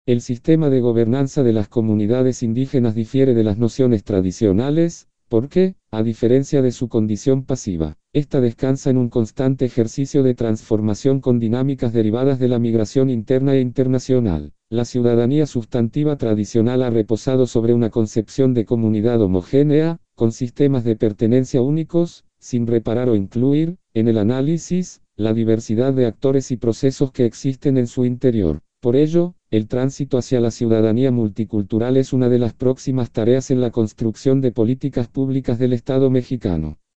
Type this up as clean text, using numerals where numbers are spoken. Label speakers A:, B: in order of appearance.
A: El sistema de gobernanza de las comunidades indígenas difiere de las nociones tradicionales, porque, a diferencia de su condición pasiva, esta descansa en un constante ejercicio de transformación con dinámicas derivadas de la migración interna e internacional. La ciudadanía sustantiva tradicional ha reposado sobre una concepción de comunidad homogénea, con sistemas de pertenencia únicos, sin reparar o incluir, en el análisis, la diversidad de actores y procesos que existen en su interior. Por ello, el tránsito hacia la ciudadanía multicultural es una de las próximas tareas en la construcción de políticas públicas del Estado mexicano.